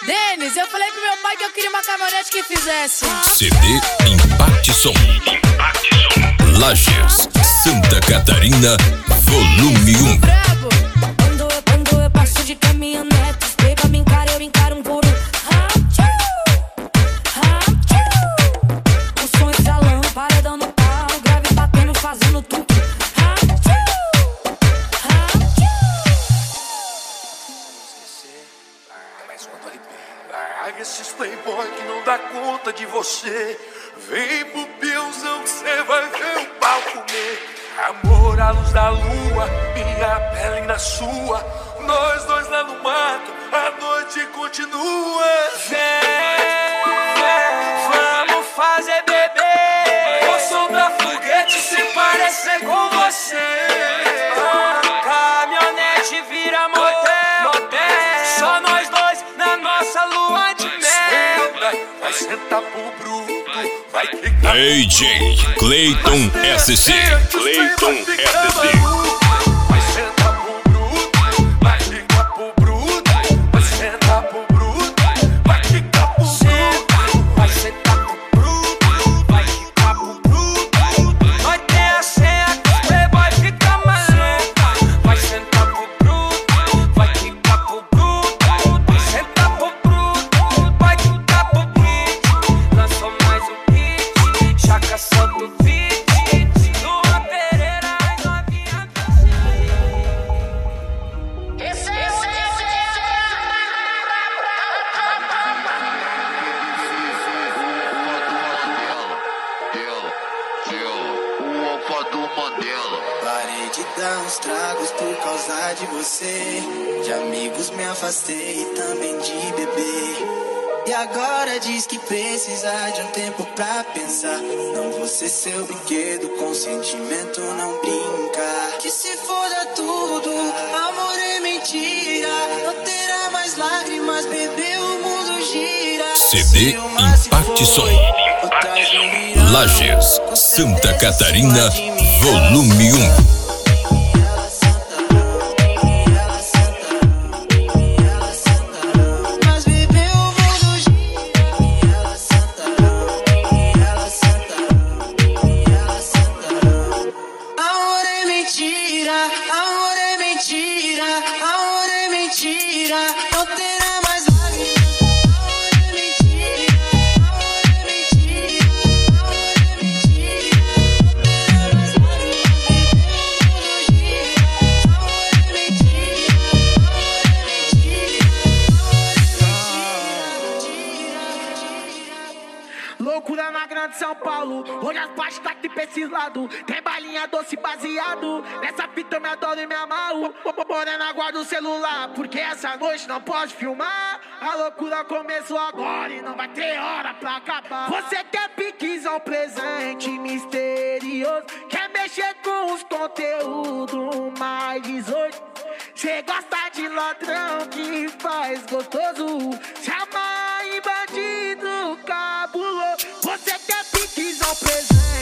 Denis, eu falei pro meu pai que eu queria uma caminhonete que fizesse CD Impacto Som. Lages, Santa Catarina, volume 1. Quando eu passo de caminhonete, pega, me encara, eu encaro um por um. O som é salão, paredão no pau, grave batendo, fazendo tudo. Larga esses playboy que não dá conta de você. Vem pro peãozão que cê vai ver o pau comer. Amor à luz da lua, minha pele na sua. Nós dois lá no mato, a noite continua. Vamos fazer bebê. Vou soltar foguete se parecer com você. Caminhonete vira motel. Só nós dois na nossa lua de mel. Vai sentar pro bruto, vai quicar. DJ Clayton SC. Clayton SC. Vai sentar pro bruto, vai quicar pro bruto. Vai sentar pro bruto, vai quicar pro bruto. Vai sentar pro bruto, vai quicar pro bruto. Nós tem a senha que os playboy fica maluco. Vai sentar pro bruto, vai quicar pro bruto. Vai sentar pro bruto, vai quicar pro bruto. Lançou mais um hit, Chaca solta o beat. Luan Pereira e novinha Parei de dar uns tragos por causa de você. De amigos me afastei e também de beber. E agora diz que precisa de um tempo pra pensar. Não vou ser seu brinquedo, com sentimento não brinca. Que se foda tudo, amor é mentira. Não terá mais lágrimas, bebê, o mundo gira. CD Impacto Som. Lages, Santa Catarina, volume 1. Loucura na grande São Paulo, hoje as partes tá aqui pra esses lados. Tem balinha doce baseado, nessa fita eu me adoro e me amarro. Morena, guarda o celular, porque essa noite não pode filmar. A loucura começou agora e não vai ter hora pra acabar. Você quer piquizão, presente misterioso, quer mexer com os conteúdos mais 18. Cê gosta de ladrão que faz gostoso, se amarra em bandido cabuloso. Você quer piquezão presente